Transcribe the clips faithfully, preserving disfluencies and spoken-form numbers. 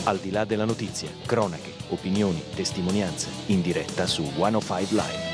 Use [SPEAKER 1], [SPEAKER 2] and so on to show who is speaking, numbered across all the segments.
[SPEAKER 1] Al di là della notizia, cronache, opinioni, testimonianze, in diretta su centocinque Live.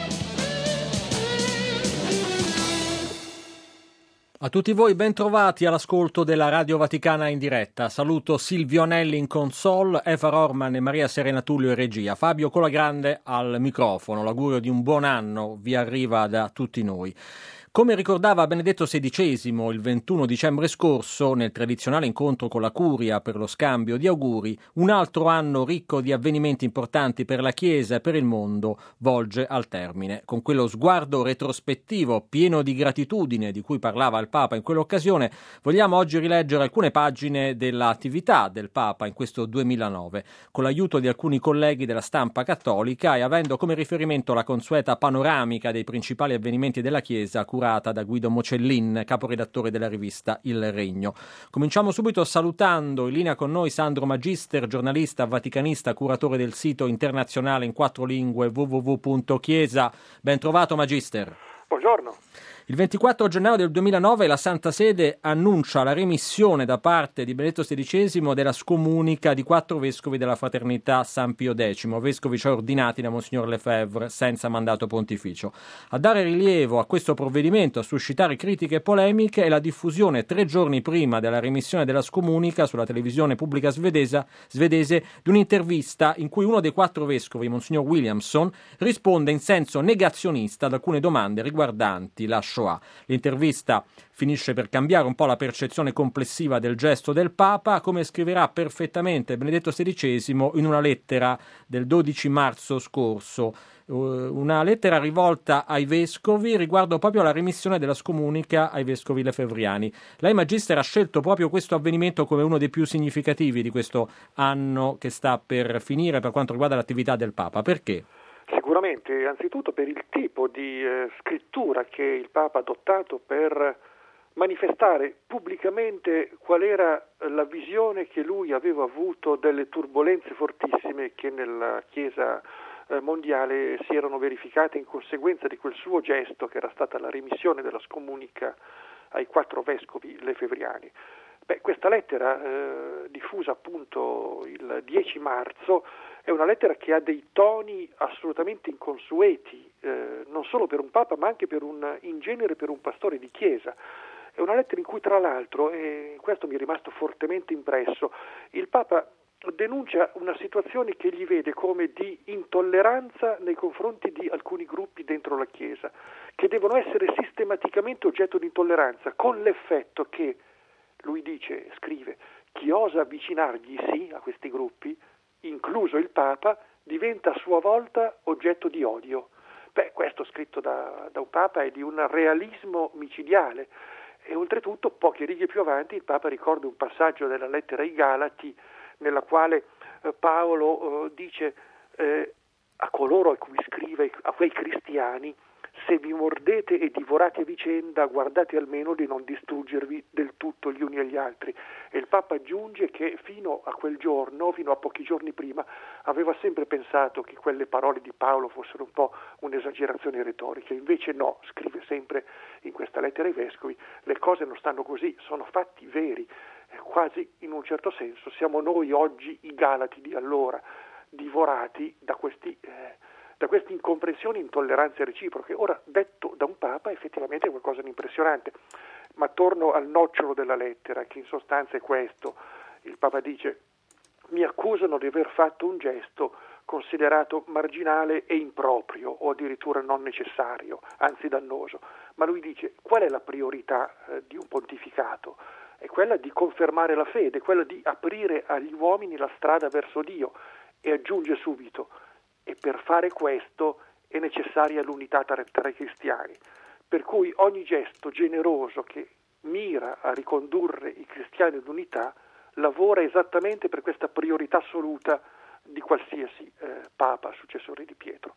[SPEAKER 2] A tutti voi ben trovati all'ascolto della Radio Vaticana in diretta. Saluto Silvio Anelli in console, Eva Rorman e Maria Serena Tullio in regia. Fabio Colagrande al microfono. L'augurio di un buon anno vi arriva da tutti noi. Come ricordava Benedetto sedicesimo il ventuno dicembre scorso, nel tradizionale incontro con la Curia per lo scambio di auguri, un altro anno ricco di avvenimenti importanti per la Chiesa e per il mondo volge al termine. Con quello sguardo retrospettivo pieno di gratitudine di cui parlava il Papa in quell'occasione, vogliamo oggi rileggere alcune pagine dell'attività del Papa in questo duemilanove, con l'aiuto di alcuni colleghi della stampa cattolica e avendo come riferimento la consueta panoramica dei principali avvenimenti della Chiesa curata da Guido Mocellin, caporedattore della rivista Il Regno. Cominciamo subito salutando in linea con noi Sandro Magister, giornalista, vaticanista, curatore del sito internazionale in quattro lingue w w w punto chiesa. Ben trovato Magister.
[SPEAKER 3] Buongiorno.
[SPEAKER 2] Il ventiquattro gennaio del duemilanove la Santa Sede annuncia la remissione da parte di Benedetto sedicesimo della scomunica di quattro vescovi della Fraternità San Pio X, vescovi cioè ordinati da Monsignor Lefebvre senza mandato pontificio. A dare rilievo a questo provvedimento, a suscitare critiche e polemiche, è la diffusione tre giorni prima della remissione della scomunica sulla televisione pubblica svedese, svedese di un'intervista in cui uno dei quattro vescovi, Monsignor Williamson, risponde in senso negazionista ad alcune domande riguardanti la Shoah. L'intervista finisce per cambiare un po' la percezione complessiva del gesto del Papa, come scriverà perfettamente Benedetto sedicesimo in una lettera del dodici marzo scorso, una lettera rivolta ai vescovi riguardo proprio alla remissione della scomunica ai vescovi lefevriani. Lei, Magister, ha scelto proprio questo avvenimento come uno dei più significativi di questo anno che sta per finire per quanto riguarda l'attività del Papa. Perché?
[SPEAKER 3] Sicuramente, anzitutto per il tipo di eh, scrittura che il Papa ha adottato per manifestare pubblicamente qual era la visione che lui aveva avuto delle turbolenze fortissime che nella Chiesa eh, mondiale si erano verificate in conseguenza di quel suo gesto che era stata la remissione della scomunica ai quattro vescovi lefevriani. Beh, questa lettera eh, diffusa appunto il dieci marzo è una lettera che ha dei toni assolutamente inconsueti, eh, non solo per un Papa ma anche per un, in genere per un pastore di Chiesa. È una lettera in cui tra l'altro, e questo mi è rimasto fortemente impresso, il Papa denuncia una situazione che gli vede come di intolleranza nei confronti di alcuni gruppi dentro la Chiesa, che devono essere sistematicamente oggetto di intolleranza, con l'effetto che, lui dice, scrive, chi osa avvicinargli sì a questi gruppi, incluso il Papa, diventa a sua volta oggetto di odio. Beh, questo scritto da, da un Papa è di un realismo micidiale e oltretutto poche righe più avanti il Papa ricorda un passaggio della lettera ai Galati nella quale eh, Paolo eh, dice eh, a coloro a cui scrive, a quei cristiani: se vi mordete e divorate a vicenda, guardate almeno di non distruggervi del tutto gli uni agli altri. E il Papa aggiunge che fino a quel giorno, fino a pochi giorni prima, aveva sempre pensato che quelle parole di Paolo fossero un po' un'esagerazione retorica. Invece no, scrive sempre in questa lettera ai vescovi, le cose non stanno così, sono fatti veri. Quasi in un certo senso siamo noi oggi i Galati di allora, divorati da questi... Eh, da queste incomprensioni e intolleranze reciproche. Ora, detto da un Papa, effettivamente è qualcosa di impressionante, ma torno al nocciolo della lettera, che in sostanza è questo. Il Papa dice: mi accusano di aver fatto un gesto considerato marginale e improprio, o addirittura non necessario, anzi dannoso. Ma lui dice: qual è la priorità eh, di un pontificato? È quella di confermare la fede, quella di aprire agli uomini la strada verso Dio, e aggiunge subito: e per fare questo è necessaria l'unità tra, tra i cristiani, per cui ogni gesto generoso che mira a ricondurre i cristiani all'unità lavora esattamente per questa priorità assoluta di qualsiasi eh, Papa successore di Pietro.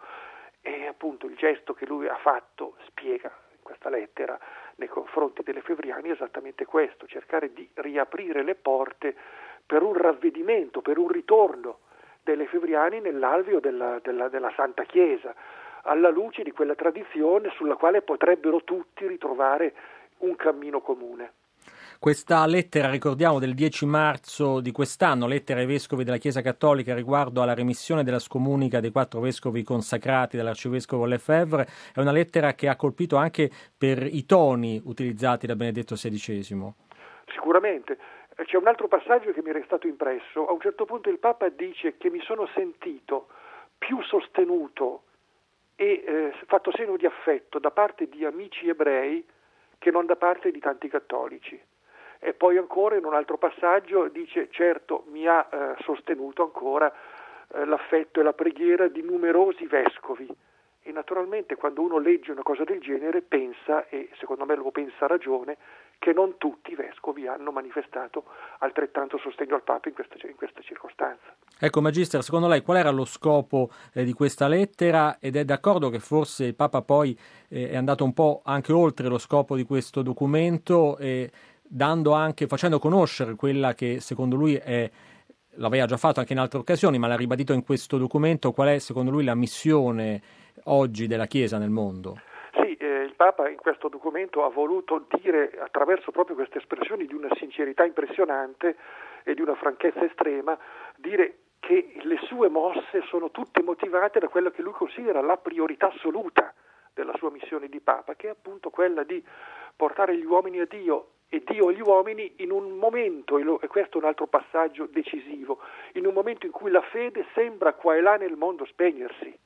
[SPEAKER 3] E appunto il gesto che lui ha fatto, spiega in questa lettera nei confronti dei lefevriani, è esattamente questo: cercare di riaprire le porte per un ravvedimento, per un ritorno dei lefevriani nell'alveo della, della, della Santa Chiesa, alla luce di quella tradizione sulla quale potrebbero tutti ritrovare un cammino comune.
[SPEAKER 2] Questa lettera, ricordiamo, del dieci marzo di quest'anno, lettera ai vescovi della Chiesa Cattolica riguardo alla remissione della scomunica dei quattro vescovi consacrati dall'arcivescovo Lefebvre, è una lettera che ha colpito anche per i toni utilizzati da Benedetto sedicesimo.
[SPEAKER 3] Sicuramente. C'è un altro passaggio che mi è restato impresso. A un certo punto il Papa dice che mi sono sentito più sostenuto e eh, fatto segno di affetto da parte di amici ebrei che non da parte di tanti cattolici. E poi ancora in un altro passaggio dice: certo mi ha eh, sostenuto ancora eh, l'affetto e la preghiera di numerosi vescovi. E naturalmente quando uno legge una cosa del genere pensa, e secondo me lo pensa a ragione, che non tutti i vescovi hanno manifestato altrettanto sostegno al Papa in questa, in questa circostanza.
[SPEAKER 2] Ecco, Magister, secondo lei qual era lo scopo eh, di questa lettera, ed è d'accordo che forse il Papa poi eh, è andato un po' anche oltre lo scopo di questo documento, eh, dando anche, facendo conoscere quella che secondo lui è, l'aveva già fatto anche in altre occasioni, ma l'ha ribadito in questo documento, qual è secondo lui la missione oggi della Chiesa nel mondo?
[SPEAKER 3] Sì, eh, il Papa in questo documento ha voluto dire, attraverso proprio queste espressioni di una sincerità impressionante e di una franchezza estrema, dire che le sue mosse sono tutte motivate da quello che lui considera la priorità assoluta della sua missione di Papa, che è appunto quella di portare gli uomini a Dio e Dio agli uomini in un momento, e questo è un altro passaggio decisivo, in un momento in cui la fede sembra qua e là nel mondo spegnersi.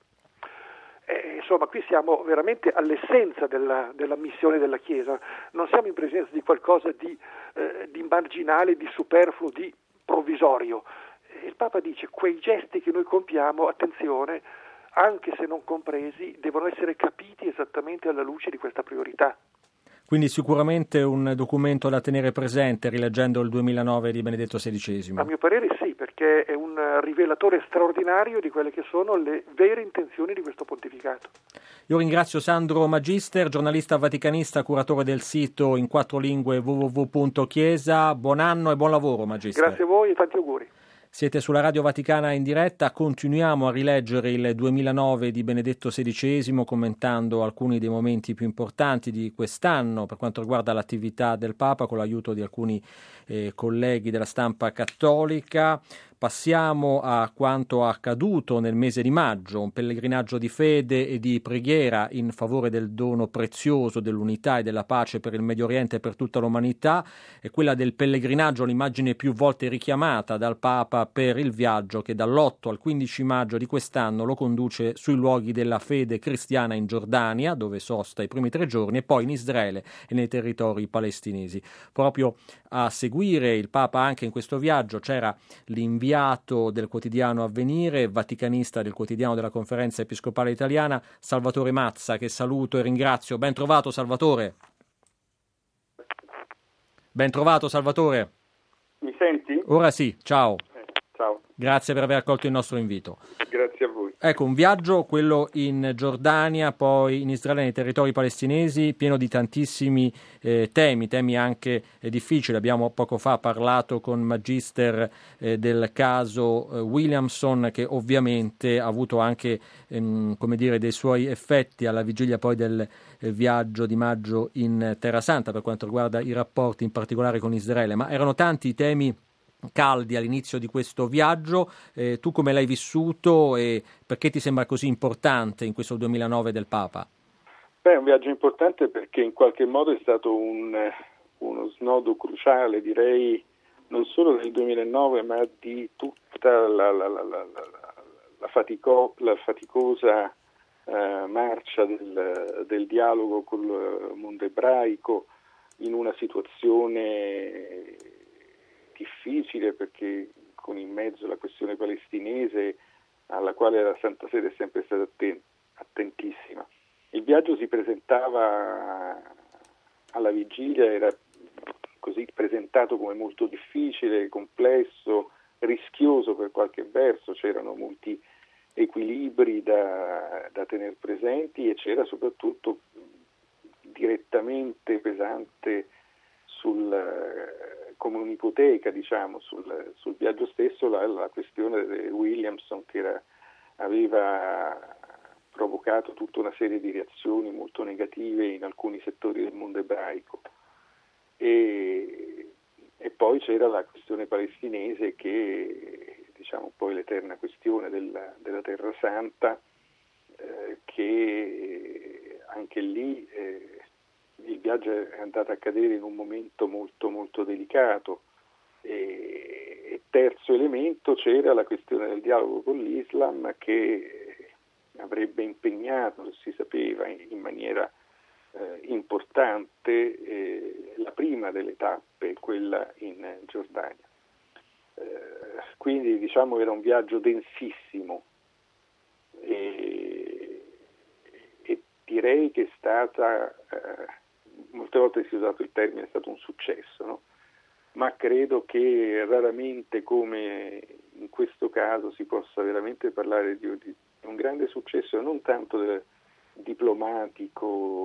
[SPEAKER 3] Eh, insomma, qui siamo veramente all'essenza della, della missione della Chiesa, non siamo in presenza di qualcosa di, eh, di marginale, di superfluo, di provvisorio. Il Papa dice: quei gesti che noi compiamo, attenzione, anche se non compresi, devono essere capiti esattamente alla luce di questa priorità.
[SPEAKER 2] Quindi sicuramente un documento da tenere presente rileggendo il duemilanove di Benedetto sedicesimo.
[SPEAKER 3] A mio parere sì, perché è un rivelatore straordinario di quelle che sono le vere intenzioni di questo pontificato.
[SPEAKER 2] Io ringrazio Sandro Magister, giornalista vaticanista, curatore del sito in quattro lingue w w w punto chiesa. Buon anno e buon lavoro, Magister.
[SPEAKER 3] Grazie a voi e tanti auguri.
[SPEAKER 2] Siete sulla Radio Vaticana in diretta, continuiamo a rileggere il duemilanove di Benedetto sedicesimo commentando alcuni dei momenti più importanti di quest'anno per quanto riguarda l'attività del Papa con l'aiuto di alcuni eh, colleghi della stampa cattolica. Passiamo a quanto accaduto nel mese di maggio, un pellegrinaggio di fede e di preghiera in favore del dono prezioso dell'unità e della pace per il Medio Oriente e per tutta l'umanità, è quella del pellegrinaggio, l'immagine più volte richiamata dal Papa per il viaggio che dall'otto al quindici maggio di quest'anno lo conduce sui luoghi della fede cristiana in Giordania, dove sosta i primi tre giorni, e poi in Israele e nei territori palestinesi. Proprio a seguire il Papa anche in questo viaggio c'era l'inviato del quotidiano Avvenire, vaticanista del quotidiano della Conferenza Episcopale Italiana, Salvatore Mazza, che saluto e ringrazio. Ben trovato, Salvatore. Ben trovato, Salvatore.
[SPEAKER 4] Mi senti?
[SPEAKER 2] Ora sì, ciao.
[SPEAKER 4] Eh, ciao.
[SPEAKER 2] Grazie per aver accolto il nostro invito.
[SPEAKER 4] Grazie a voi.
[SPEAKER 2] Ecco, un viaggio, quello in Giordania, poi in Israele, nei territori palestinesi, pieno di tantissimi eh, temi, temi anche eh, difficili. Abbiamo poco fa parlato con Magister eh, del caso eh, Williamson, che ovviamente ha avuto anche ehm, come dire, dei suoi effetti alla vigilia poi del eh, viaggio di maggio in Terra Santa per quanto riguarda i rapporti in particolare con Israele. Ma erano tanti i temi caldi all'inizio di questo viaggio. Eh, tu come l'hai vissuto e perché ti sembra così importante in questo duemilanove del Papa?
[SPEAKER 4] Beh, è un viaggio importante perché in qualche modo è stato un, uno snodo cruciale, direi, non solo del duemilanove, ma di tutta la, la, la, la, la, fatico, la faticosa eh, marcia del, del dialogo col mondo ebraico in una situazione difficile, perché con in mezzo la questione palestinese alla quale la Santa Sede è sempre stata atten- attentissima. Il viaggio si presentava alla vigilia, era così presentato come molto difficile, complesso, rischioso per qualche verso, c'erano molti equilibri da, da tenere presenti e c'era soprattutto direttamente pesante sul come un'ipoteca, diciamo, sul, sul viaggio stesso la, la questione di Williamson, che era, aveva provocato tutta una serie di reazioni molto negative in alcuni settori del mondo ebraico. e, e poi c'era la questione palestinese che, diciamo, poi l'eterna questione della, della Terra Santa, eh, che anche lì eh, il viaggio è andato a cadere in un momento molto molto delicato. E, e terzo elemento, c'era la questione del dialogo con l'Islam, che avrebbe impegnato, si sapeva, in, in maniera eh, importante eh, la prima delle tappe, quella in Giordania. Eh, quindi, diciamo, era un viaggio densissimo e, e direi che è stata, eh, molte volte si è usato il termine, è stato un successo, no? Ma credo che raramente come in questo caso si possa veramente parlare di, di un grande successo, non tanto del diplomatico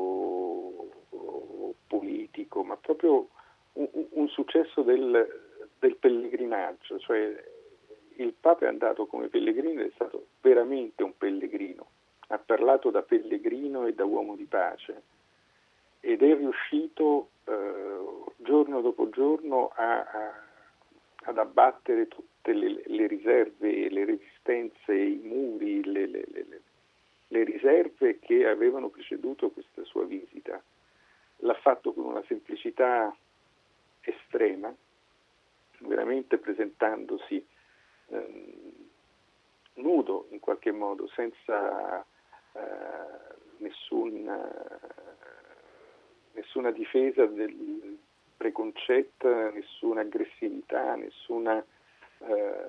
[SPEAKER 4] o politico, ma proprio un, un successo del, del pellegrinaggio. Cioè il Papa è andato come pellegrino, è stato veramente un pellegrino, ha parlato da pellegrino e da uomo di pace ed è riuscito eh, giorno dopo giorno a, a, ad abbattere tutte le, le riserve, le resistenze, i muri, le, le, le, le riserve che avevano preceduto questa sua visita. L'ha fatto con una semplicità estrema, veramente presentandosi eh, nudo in qualche modo, senza eh, nessun, nessuna difesa del preconcetto, nessuna aggressività, nessuna eh,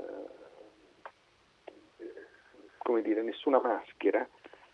[SPEAKER 4] come dire, nessuna maschera,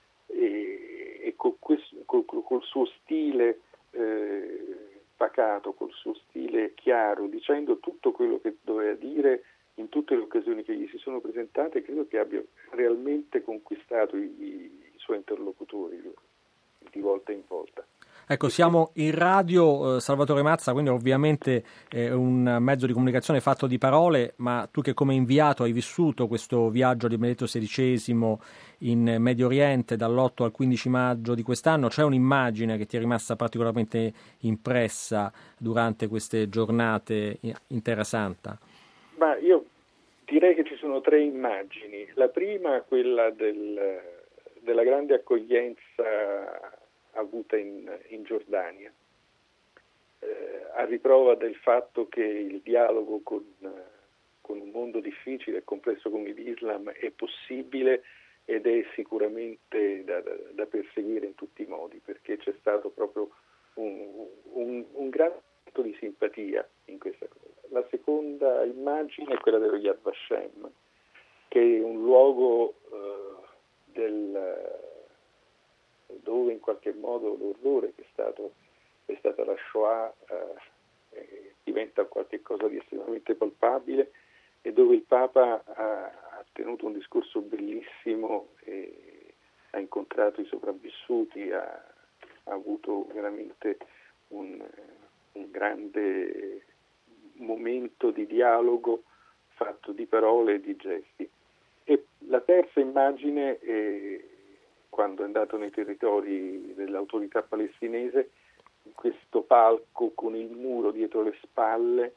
[SPEAKER 4] e, e col, questo, col, col suo stile eh, pacato, col suo stile chiaro, dicendo tutto quello che doveva dire in tutte le occasioni che gli si sono presentate, credo che abbia realmente conquistato i, i suoi interlocutori di volta in volta.
[SPEAKER 2] Ecco, siamo in radio, eh, Salvatore Mazza, quindi ovviamente è un mezzo di comunicazione fatto di parole, ma tu che come inviato hai vissuto questo viaggio di Benedetto sedicesimo in Medio Oriente dall'otto al quindici maggio di quest'anno, c'è un'immagine che ti è rimasta particolarmente impressa durante queste giornate in Terra Santa?
[SPEAKER 4] Ma io direi che ci sono tre immagini. La prima, quella del, della grande accoglienza avuta in, in Giordania, eh, a riprova del fatto che il dialogo con, con un mondo difficile e complesso come l'Islam è possibile ed è sicuramente da, da, da perseguire in tutti i modi, perché c'è stato proprio un, un, un gran atto di simpatia in questa cosa. La seconda immagine è quella dello Yad Vashem, che è un luogo eh, del dove in qualche modo l'orrore che è stato è stata la Shoah eh, diventa qualcosa di estremamente palpabile, e dove il Papa ha, ha tenuto un discorso bellissimo e ha incontrato i sopravvissuti, ha, ha avuto veramente un, un grande momento di dialogo fatto di parole e di gesti. E la terza immagine è quando è andato nei territori dell'autorità palestinese, questo palco con il muro dietro le spalle,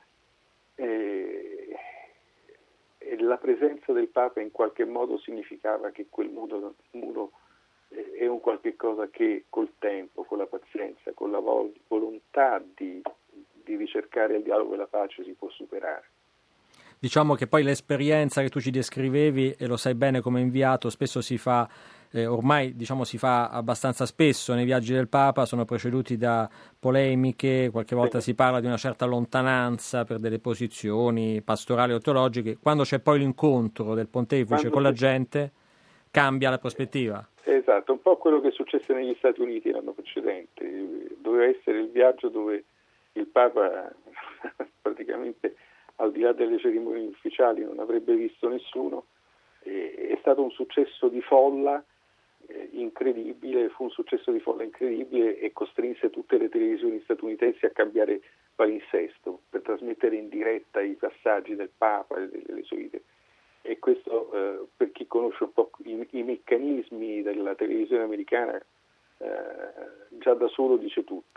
[SPEAKER 4] e, e la presenza del Papa in qualche modo significava che quel muro, muro è un qualche cosa che col tempo, con la pazienza, con la vol- volontà di, di ricercare il dialogo e la pace si può superare.
[SPEAKER 2] Diciamo che poi l'esperienza che tu ci descrivevi, e lo sai bene come inviato, spesso si fa, eh, ormai diciamo si fa abbastanza spesso nei viaggi del Papa, sono preceduti da polemiche, qualche volta si parla di una certa lontananza per delle posizioni pastorali o teologiche. Quando c'è poi l'incontro del pontefice Quando con la gente, cambia la prospettiva.
[SPEAKER 4] Esatto, un po' quello che successe negli Stati Uniti l'anno precedente. Doveva essere il viaggio dove il Papa praticamente, al di là delle cerimonie ufficiali, non avrebbe visto nessuno. E, è stato un successo di folla eh, incredibile, fu un successo di folla incredibile e costrinse tutte le televisioni statunitensi a cambiare palinsesto per trasmettere in diretta i passaggi del Papa e delle sue vite. E questo eh, per chi conosce un po' i, i meccanismi della televisione americana eh, già da solo dice tutto.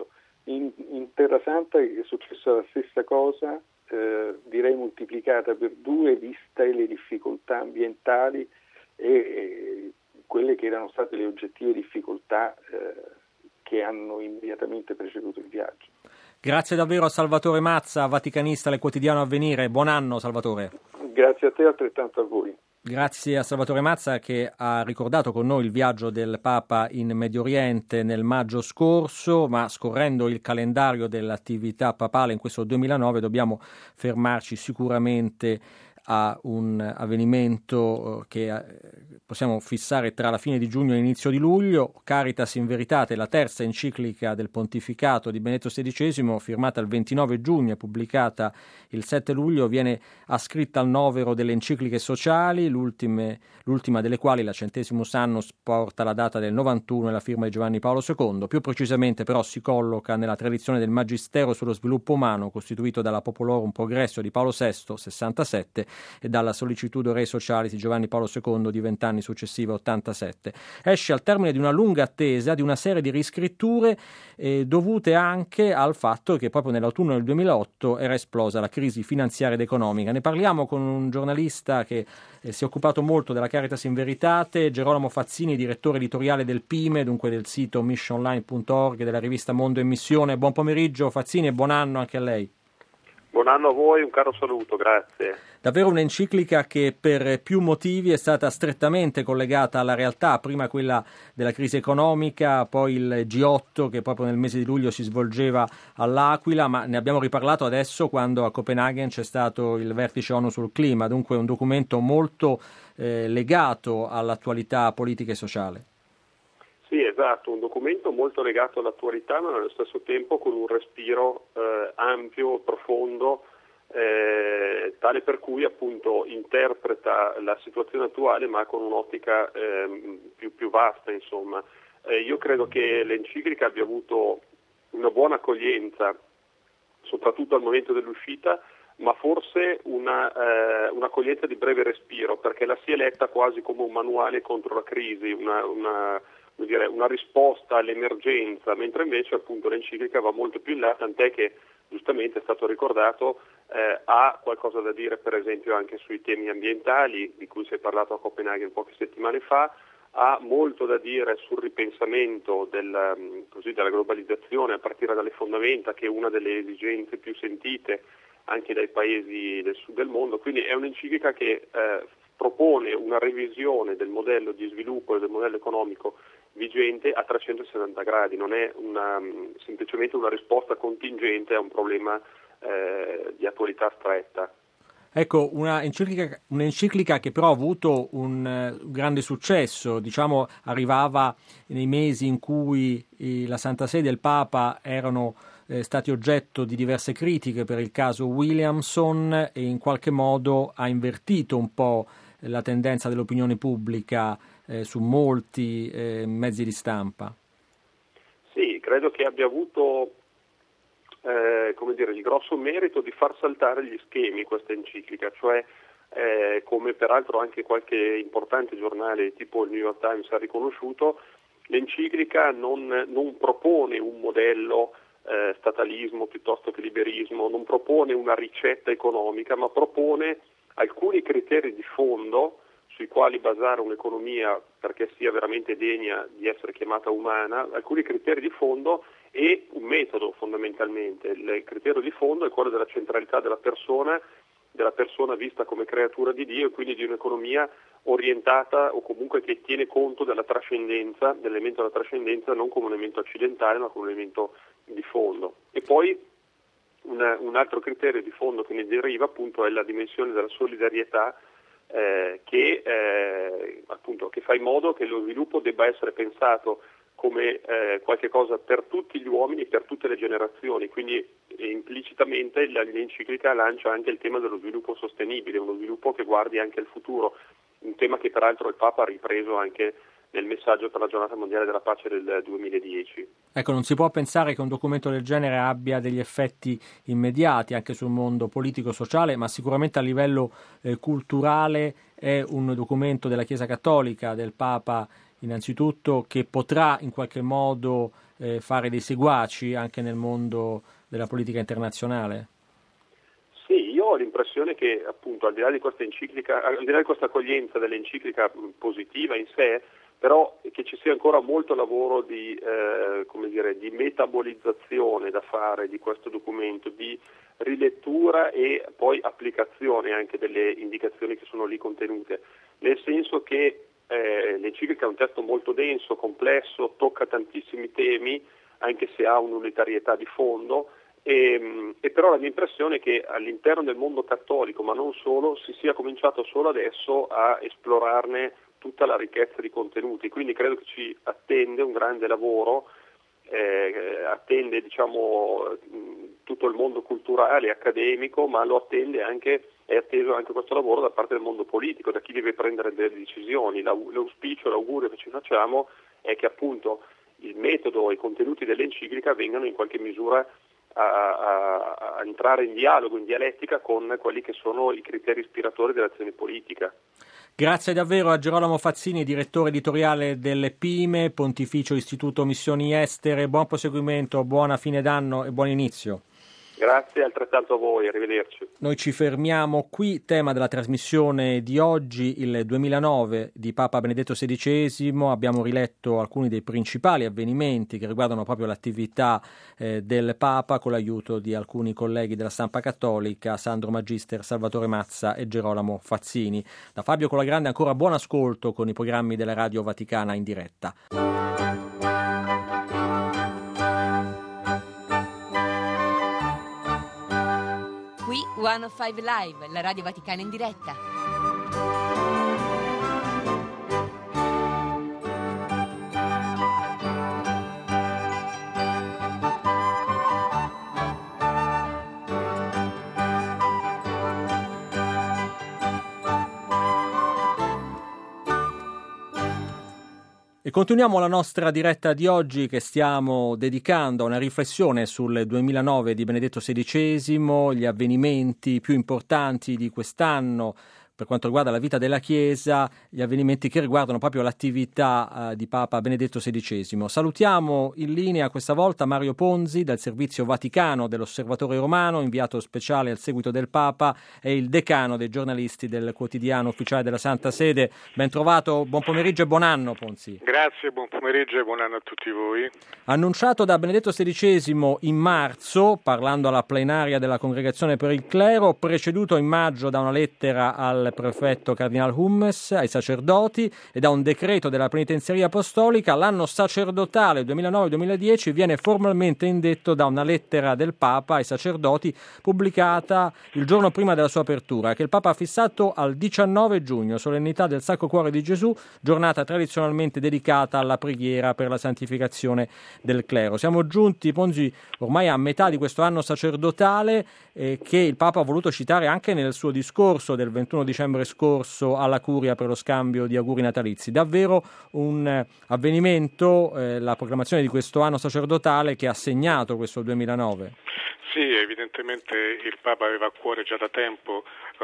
[SPEAKER 4] In, in Terra Santa è successa la stessa cosa, eh, direi moltiplicata per due, viste le difficoltà ambientali e, e quelle che erano state le oggettive difficoltà eh, che hanno immediatamente preceduto il viaggio.
[SPEAKER 2] Grazie davvero a Salvatore Mazza, vaticanista del quotidiano Avvenire. Buon anno, Salvatore.
[SPEAKER 4] Grazie a te, altrettanto a voi.
[SPEAKER 2] Grazie a Salvatore Mazza che ha ricordato con noi il viaggio del Papa in Medio Oriente nel maggio scorso, ma scorrendo il calendario dell'attività papale in questo duemilanove dobbiamo fermarci sicuramente a un avvenimento che possiamo fissare tra la fine di giugno e l'inizio di luglio. Caritas in Veritate, la terza enciclica del pontificato di Benedetto sedicesimo, firmata il ventinove giugno e pubblicata il sette luglio, viene ascritta al novero delle encicliche sociali, l'ultime, l'ultima delle quali, la Centesimus Annus, porta la data del novantuno e la firma di Giovanni Paolo secondo. Più precisamente però si colloca nella tradizione del Magistero sullo sviluppo umano, costituito dalla Popolorum Progresso di Paolo sesto, sessantasette, e dalla Sollicitudo Rei Socialis di Giovanni Paolo secondo di vent'anni successivi, ottantasette. Esce al termine di una lunga attesa di una serie di riscritture eh, dovute anche al fatto che proprio nell'autunno del duemilaotto era esplosa la crisi finanziaria ed economica. Ne parliamo con un giornalista che eh, si è occupato molto della Caritas in Veritate, Gerolamo Fazzini, direttore editoriale del P I M E, dunque del sito missionline punto org e della rivista Mondo e Missione. Buon pomeriggio Fazzini e buon anno anche a lei.
[SPEAKER 5] Buon anno a voi, un caro saluto, grazie.
[SPEAKER 2] Davvero un'enciclica che per più motivi è stata strettamente collegata alla realtà, prima quella della crisi economica, poi il G otto che proprio nel mese di luglio si svolgeva all'Aquila, ma ne abbiamo riparlato adesso quando a Copenaghen c'è stato il vertice ONU sul clima, dunque un documento molto eh, legato all'attualità politica e sociale.
[SPEAKER 5] Sì, esatto, un documento molto legato all'attualità, ma nello stesso tempo con un respiro eh, ampio, profondo, eh, tale per cui appunto interpreta la situazione attuale ma con un'ottica eh, più, più vasta, insomma. Eh, io credo che l'enciclica abbia avuto una buona accoglienza, soprattutto al momento dell'uscita, ma forse una, eh, un'accoglienza di breve respiro, perché la si è letta quasi come un manuale contro la crisi, una, una dire, una risposta all'emergenza, mentre invece appunto l'enciclica va molto più in là, tant'è che giustamente è stato ricordato, eh, ha qualcosa da dire per esempio anche sui temi ambientali, di cui si è parlato a Copenaghen poche settimane fa, ha molto da dire sul ripensamento del, così, della globalizzazione a partire dalle fondamenta, che è una delle esigenze più sentite anche dai paesi del sud del mondo, quindi è un'enciclica che eh, propone una revisione del modello di sviluppo e del modello economico vigente a trecentosessanta gradi, non è una, semplicemente una risposta contingente a un problema eh, di attualità stretta.
[SPEAKER 2] Ecco, una enciclica, un'enciclica che però ha avuto un uh, grande successo, diciamo arrivava nei mesi in cui eh, la Santa Sede e il Papa erano eh, stati oggetto di diverse critiche per il caso Williamson e in qualche modo ha invertito un po' la tendenza dell'opinione pubblica eh, su molti eh, mezzi di stampa.
[SPEAKER 5] Sì, credo che abbia avuto eh, come dire, il grosso merito di far saltare gli schemi questa enciclica, cioè eh, come peraltro anche qualche importante giornale tipo il New York Times ha riconosciuto, l'enciclica non, non propone un modello eh, statalismo piuttosto che liberismo, non propone una ricetta economica, ma propone alcuni criteri di fondo sui quali basare un'economia perché sia veramente degna di essere chiamata umana, alcuni criteri di fondo e un metodo fondamentalmente. Il criterio di fondo è quello della centralità della persona, della persona vista come creatura di Dio e quindi di un'economia orientata o comunque che tiene conto della trascendenza, dell'elemento della trascendenza non come un elemento accidentale ma come un elemento di fondo. E poi un, un altro criterio di fondo che ne deriva appunto è la dimensione della solidarietà eh, che, eh, appunto, che fa in modo che lo sviluppo debba essere pensato come eh, qualche cosa per tutti gli uomini, per tutte le generazioni, quindi eh, implicitamente l'enciclica lancia anche il tema dello sviluppo sostenibile, uno sviluppo che guardi anche al futuro, un tema che peraltro il Papa ha ripreso anche nel messaggio per la giornata mondiale della pace del duemiladieci.
[SPEAKER 2] Ecco, non si può pensare che un documento del genere abbia degli effetti immediati anche sul mondo politico-sociale, ma sicuramente a livello eh, culturale è un documento della Chiesa Cattolica, del Papa innanzitutto, che potrà in qualche modo eh, fare dei seguaci anche nel mondo della politica internazionale?
[SPEAKER 5] Sì, io ho l'impressione che appunto al di là di questa enciclica, al di là di questa accoglienza dell'enciclica positiva in sé, però che ci sia ancora molto lavoro di, eh, come dire, di metabolizzazione da fare di questo documento, di rilettura e poi applicazione anche delle indicazioni che sono lì contenute, nel senso che eh, l'enciclica è un testo molto denso, complesso, tocca tantissimi temi, anche se ha un'unitarietà di fondo, e, e però la mia impressione è che all'interno del mondo cattolico, ma non solo, si sia cominciato solo adesso a esplorarne tutta la ricchezza di contenuti, quindi credo che ci attende un grande lavoro, eh, attende diciamo tutto il mondo culturale e accademico, ma lo attende anche, è atteso anche questo lavoro da parte del mondo politico, da chi deve prendere delle decisioni. L'auspicio, l'augurio che ci facciamo è che appunto il metodo e i contenuti dell'enciclica vengano in qualche misura a, a, a entrare in dialogo, in dialettica con quelli che sono i criteri ispiratori dell'azione politica.
[SPEAKER 2] Grazie davvero a Gerolamo Fazzini, direttore editoriale delle Pime, Pontificio Istituto Missioni Estere. Buon proseguimento, buona fine d'anno e buon inizio.
[SPEAKER 5] Grazie, altrettanto a voi, arrivederci.
[SPEAKER 2] Noi ci fermiamo qui, tema della trasmissione di oggi, il duemilanove di Papa Benedetto sedicesimo. Abbiamo riletto alcuni dei principali avvenimenti che riguardano proprio l'attività eh, del Papa con l'aiuto di alcuni colleghi della stampa cattolica, Sandro Magister, Salvatore Mazza e Gerolamo Fazzini. Da Fabio Colagrande ancora buon ascolto con i programmi della Radio Vaticana in diretta.
[SPEAKER 6] centocinque Live, la Radio Vaticana in diretta.
[SPEAKER 2] E continuiamo la nostra diretta di oggi che stiamo dedicando a una riflessione sul duemilanove di Benedetto sedicesimo, gli avvenimenti più importanti di quest'anno per quanto riguarda la vita della Chiesa, gli avvenimenti che riguardano proprio l'attività uh, di Papa Benedetto sedicesimo. Salutiamo in linea questa volta Mario Ponzi dal Servizio Vaticano dell'Osservatore Romano, inviato speciale al seguito del Papa e il decano dei giornalisti del quotidiano ufficiale della Santa Sede. Ben trovato, buon pomeriggio e buon anno Ponzi.
[SPEAKER 7] Grazie, buon pomeriggio e buon anno a tutti voi.
[SPEAKER 2] Annunciato da Benedetto sedicesimo in marzo, parlando alla plenaria della Congregazione per il Clero, preceduto in maggio da una lettera al prefetto Cardinal Hummes, ai sacerdoti e da un decreto della penitenziaria apostolica, l'anno sacerdotale duemilanove duemiladieci viene formalmente indetto da una lettera del Papa ai sacerdoti pubblicata il giorno prima della sua apertura, che il Papa ha fissato al diciannove giugno, solennità del Sacro Cuore di Gesù, giornata tradizionalmente dedicata alla preghiera per la santificazione del clero. Siamo giunti, Ponzi, ormai a metà di questo anno sacerdotale eh, che il Papa ha voluto citare anche nel suo discorso del ventuno dicembre scorso alla Curia per lo scambio di auguri natalizi. Davvero un eh, avvenimento, eh, la proclamazione di questo anno sacerdotale che ha segnato questo duemilanove.
[SPEAKER 7] Sì, evidentemente il Papa aveva a cuore già da tempo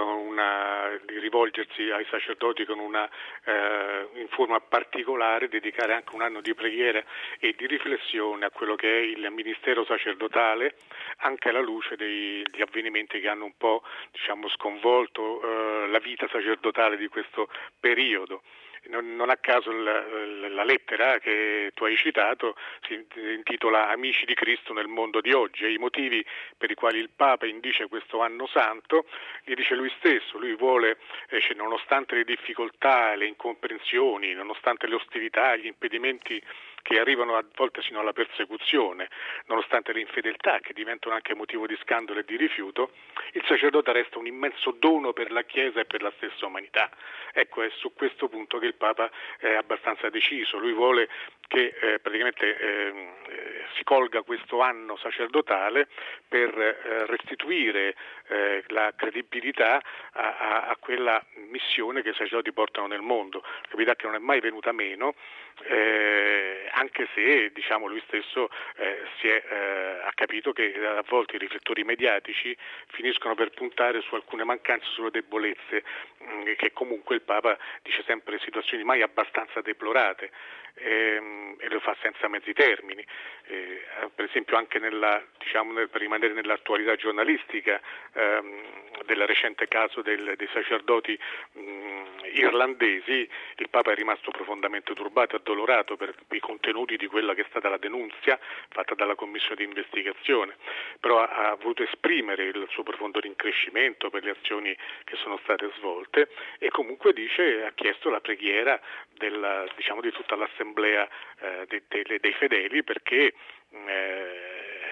[SPEAKER 7] una, di rivolgersi ai sacerdoti con una, eh, in forma particolare, dedicare anche un anno di preghiera e di riflessione a quello che è il ministero sacerdotale, anche alla luce dei, degli avvenimenti che hanno un po', diciamo, sconvolto eh, la vita sacerdotale di questo periodo. Non, non a caso la, la lettera che tu hai citato si intitola Amici di Cristo nel mondo di oggi, e i motivi per i quali il Papa indice questo anno santo li dice lui stesso. Lui vuole, eh, cioè, nonostante le difficoltà, le incomprensioni, nonostante le ostilità, gli impedimenti che arrivano a volte sino alla persecuzione, nonostante le infedeltà che diventano anche motivo di scandalo e di rifiuto, il sacerdote resta un immenso dono per la Chiesa e per la stessa umanità. Ecco, è su questo punto che il Papa è abbastanza deciso. Lui vuole che eh, praticamente eh, si colga questo anno sacerdotale per eh, restituire eh, la credibilità a, a, a quella missione che i sacerdoti portano nel mondo, capità che non è mai venuta meno, eh, anche se diciamo lui stesso eh, si è, eh, ha capito che a volte i riflettori mediatici finiscono per puntare su alcune mancanze, sulle debolezze, mh, che comunque il Papa dice sempre situazioni mai abbastanza deplorate, ehm, e lo fa senza mezzi termini. Eh, per esempio anche nella, diciamo, nel, per rimanere nell'attualità giornalistica, ehm, del recente caso del, dei sacerdoti mh, irlandesi, il Papa è rimasto profondamente turbato e addolorato per i contenuti di quella che è stata la denunzia fatta dalla commissione di investigazione, però ha, ha voluto esprimere il suo profondo rincrescimento per le azioni che sono state svolte e comunque dice ha chiesto la preghiera della, diciamo, di tutta l'assemblea eh, dei, dei, dei fedeli perché eh,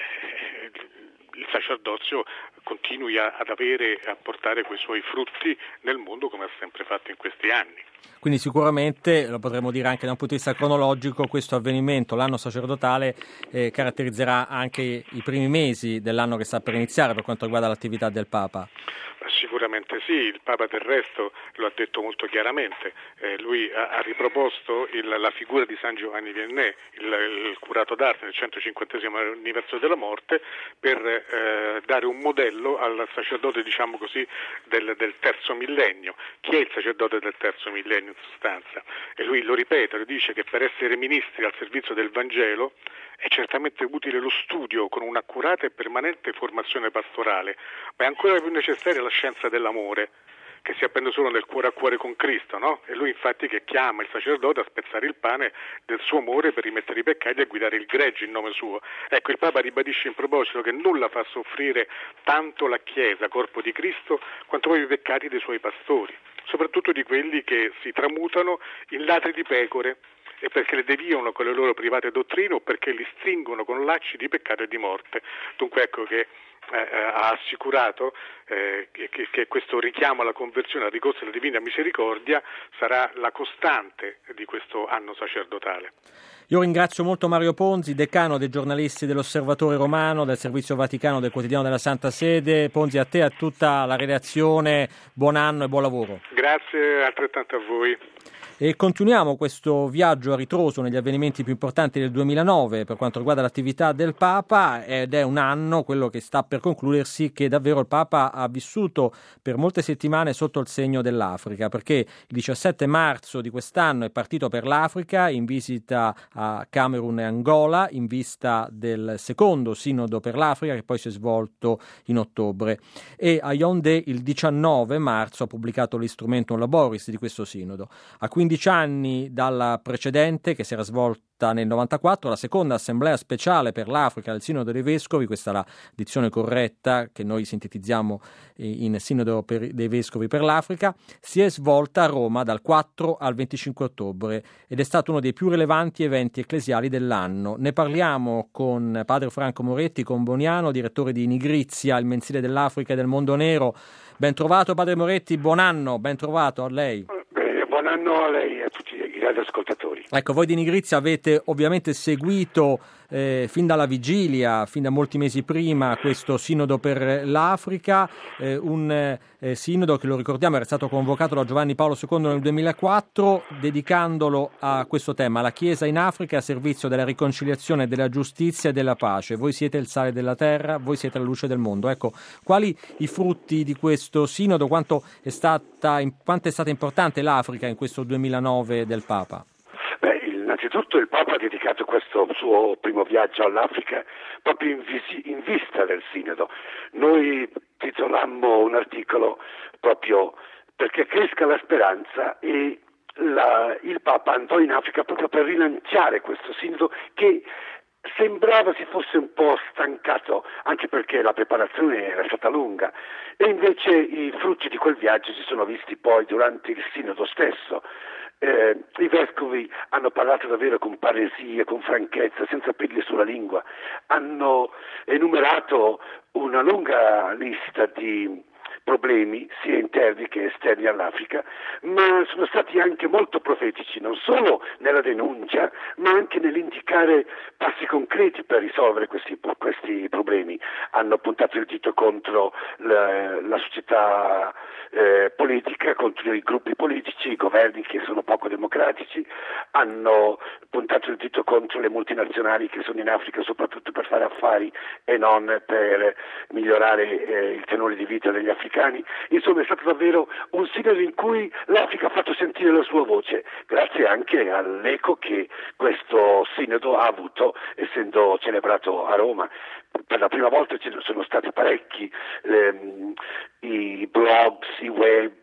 [SPEAKER 7] il sacerdozio continui a, ad avere, a portare quei suoi frutti nel mondo come ha sempre fatto in questi anni.
[SPEAKER 2] Quindi sicuramente, lo potremmo dire anche da un punto di vista cronologico, questo avvenimento, l'anno sacerdotale, eh, caratterizzerà anche i primi mesi dell'anno che sta per iniziare per quanto riguarda l'attività del Papa.
[SPEAKER 7] Sicuramente sì, il Papa del resto lo ha detto molto chiaramente, eh, lui ha, ha riproposto il, la figura di San Giovanni Vianney, il, il curato d'arte nel centocinquantesimo anniversario della morte, per eh, dare un modello al sacerdote, diciamo così, del, del terzo millennio. Chi è il sacerdote del terzo millennio in sostanza? E lui lo ripete, lo dice che per essere ministri al servizio del Vangelo è certamente utile lo studio con un'accurata e permanente formazione pastorale, ma è ancora più necessaria la scienza dell'amore, che si apprende solo nel cuore a cuore con Cristo, no? E lui infatti che chiama il sacerdote a spezzare il pane del suo amore per rimettere i peccati e guidare il gregge in nome suo. Ecco, il Papa ribadisce in proposito che nulla fa soffrire tanto la Chiesa, corpo di Cristo, quanto poi i peccati dei suoi pastori, soprattutto di quelli che si tramutano in ladri di pecore, e perché le deviano con le loro private dottrine o perché li stringono con lacci di peccato e di morte. Dunque ecco che eh, ha assicurato eh, che, che questo richiamo alla conversione, al ricorso alla divina misericordia sarà la costante di questo anno sacerdotale.
[SPEAKER 2] Io ringrazio molto Mario Ponzi, decano dei giornalisti dell'Osservatore Romano, del Servizio Vaticano, del Quotidiano della Santa Sede. Ponzi, a te e a tutta la redazione, buon anno e buon lavoro.
[SPEAKER 7] Grazie, altrettanto a voi.
[SPEAKER 2] E continuiamo questo viaggio a ritroso negli avvenimenti più importanti del duemilanove per quanto riguarda l'attività del Papa, ed è un anno, quello che sta per concludersi, che davvero il Papa ha vissuto per molte settimane sotto il segno dell'Africa, perché il diciassette marzo di quest'anno è partito per l'Africa in visita a Camerun e Angola in vista del secondo sinodo per l'Africa che poi si è svolto in ottobre, e a Yaoundé il diciannove marzo ha pubblicato l'Instrumentum Laboris di questo sinodo. A quindici anni dalla precedente, che si era svolta nel novantaquattro, la seconda assemblea speciale per l'Africa del Sinodo dei Vescovi, questa è la dizione corretta che noi sintetizziamo in Sinodo per, dei Vescovi per l'Africa, si è svolta a Roma dal quattro al venticinque ottobre ed è stato uno dei più rilevanti eventi ecclesiali dell'anno. Ne parliamo con padre Franco Moretti Comboniano, direttore di Nigrizia, il mensile dell'Africa e del Mondo Nero. Ben trovato padre Moretti, buon anno, ben trovato a lei.
[SPEAKER 8] Buon anno a lei e a tutti i radioascoltatori.
[SPEAKER 2] Ecco, voi di Nigrizia avete ovviamente seguito eh, fin dalla vigilia, fin da molti mesi prima, questo sinodo per l'Africa, eh, un eh, sinodo che, lo ricordiamo, era stato convocato da Giovanni Paolo secondo nel duemilaquattro, dedicandolo a questo tema, la Chiesa in Africa a servizio della riconciliazione, della giustizia e della pace. Voi siete il sale della terra, voi siete la luce del mondo. Ecco, quali i frutti di questo sinodo, quanto è stata, quanto è stata importante l'Africa in questo duemilanove del Papa?
[SPEAKER 8] Beh, innanzitutto il Papa ha dedicato questo suo primo viaggio all'Africa proprio in, visi, in vista del Sinodo. Noi titolammo un articolo proprio perché cresca la speranza, e la, il Papa andò in Africa proprio per rilanciare questo Sinodo che sembrava si fosse un po' stancato, anche perché la preparazione era stata lunga, e invece i frutti di quel viaggio si sono visti poi durante il Sinodo stesso. Eh, I vescovi hanno parlato davvero con paresia, con franchezza, senza peli sulla lingua, hanno enumerato una lunga lista di problemi sia interni che esterni all'Africa, ma sono stati anche molto profetici, non solo nella denuncia, ma anche nell'indicare passi concreti per risolvere questi, questi problemi. Hanno puntato il dito contro la, la società eh, politica, contro i gruppi politici, i governi che sono poco democratici, hanno puntato il dito contro le multinazionali che sono in Africa soprattutto per fare affari e non per migliorare eh, il tenore di vita degli africani. Insomma, è stato davvero un sinodo in cui l'Africa ha fatto sentire la sua voce, grazie anche all'eco che questo sinodo ha avuto essendo celebrato a Roma. Per la prima volta ci sono stati parecchi ehm, i blogs, i web,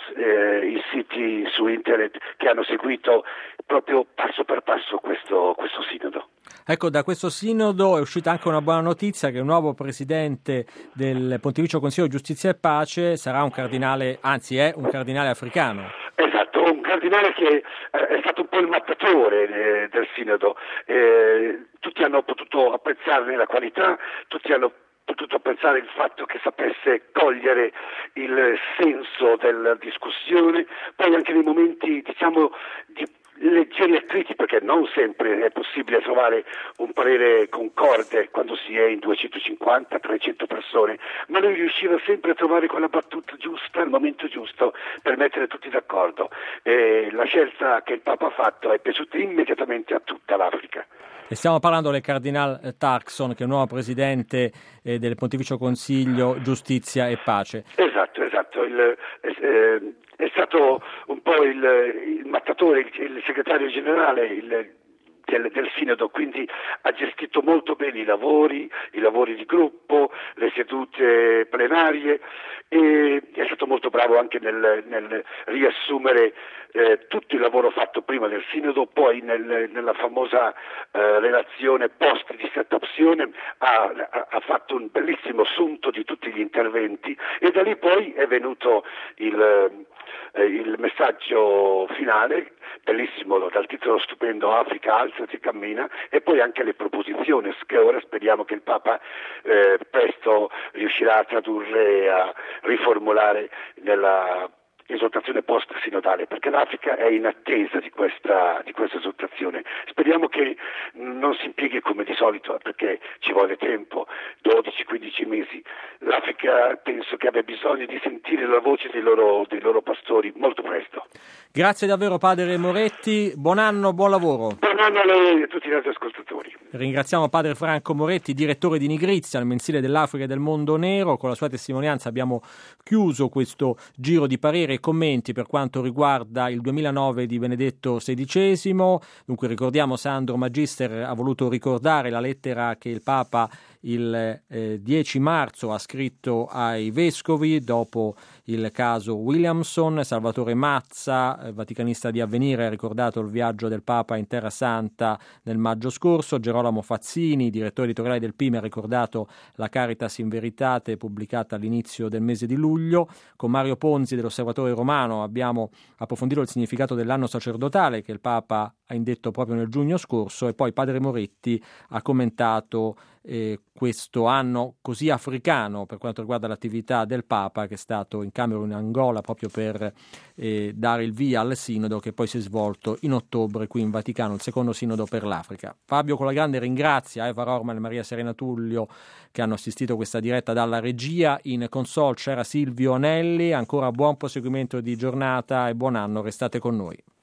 [SPEAKER 8] eh, i siti su internet che hanno seguito proprio passo per passo questo, questo sinodo.
[SPEAKER 2] Ecco, da questo sinodo è uscita anche una buona notizia, che il nuovo presidente del Pontificio Consiglio Giustizia e Pace sarà un cardinale, anzi è un cardinale africano.
[SPEAKER 8] Esatto, un cardinale che eh, è stato un po' il mattatore eh, del sinodo. Eh, tutti hanno potuto apprezzarne la qualità, tutti hanno potuto apprezzare il fatto che sapesse cogliere il senso della discussione, poi anche nei momenti, diciamo, di leggeri attriti, perché non sempre è possibile trovare un parere concorde quando si è in duecentocinquanta trecento persone, ma lui riusciva sempre a trovare quella battuta giusta al momento giusto per mettere tutti d'accordo. E la scelta che il Papa ha fatto è piaciuta immediatamente a tutta l'Africa.
[SPEAKER 2] E stiamo parlando del Cardinal Turkson, che è il nuovo presidente eh, del Pontificio Consiglio Giustizia e Pace.
[SPEAKER 8] Esatto, esatto. Il, eh, è stato un po' il, il mattatore, il, il segretario generale il, del, del Sinodo, quindi ha gestito molto bene i lavori, i lavori di gruppo, le sedute plenarie, e è stato molto bravo anche nel, nel riassumere eh, tutto il lavoro fatto prima del Sinodo, poi nel, nella famosa eh, relazione post dissertazione ha, ha, ha fatto un bellissimo assunto di tutti gli interventi, e da lì poi è venuto il Eh, il messaggio finale, bellissimo, dal titolo stupendo Africa alzati, cammina, e poi anche le proposizioni che ora speriamo che il Papa eh, presto riuscirà a tradurre e a riformulare nella esortazione post-sinodale, perché l'Africa è in attesa di questa, di questa esortazione. Speriamo che non si impieghi come di solito, perché ci vuole tempo, dodici quindici mesi. L'Africa penso che abbia bisogno di sentire la voce dei loro, dei loro pastori molto presto.
[SPEAKER 2] Grazie davvero padre Moretti, buon anno, buon lavoro.
[SPEAKER 8] Buon anno a lei e a tutti gli altri ascoltatori.
[SPEAKER 2] Ringraziamo padre Franco Moretti, direttore di Nigrizia, il mensile dell'Africa e del mondo nero. Con la sua testimonianza abbiamo chiuso questo giro di pareri e commenti per quanto riguarda il duemilanove di Benedetto sedicesimo. Dunque ricordiamo, Sandro Magister ha voluto ricordare la lettera che il Papa il eh, dieci marzo ha scritto ai vescovi dopo il caso Williamson. Salvatore Mazza, eh, vaticanista di Avvenire, ha ricordato il viaggio del Papa in Terra Santa nel maggio scorso. Gerolamo Fazzini, direttore editoriale del P I M, ha ricordato la Caritas in Veritate pubblicata all'inizio del mese di luglio. Con Mario Ponzi dell'Osservatore Romano abbiamo approfondito il significato dell'anno sacerdotale che il Papa ha indetto proprio nel giugno scorso, e poi padre Moretti ha commentato eh, questo anno così africano per quanto riguarda l'attività del Papa, che è stato in Camerun, in Angola, proprio per eh, dare il via al sinodo che poi si è svolto in ottobre qui in Vaticano, il secondo sinodo per l'Africa. Fabio Colagrande ringrazia Eva Rorman e Maria Serena Tullio che hanno assistito a questa diretta dalla regia. In console c'era Silvio Anelli. Ancora buon proseguimento di giornata e buon anno, restate con noi.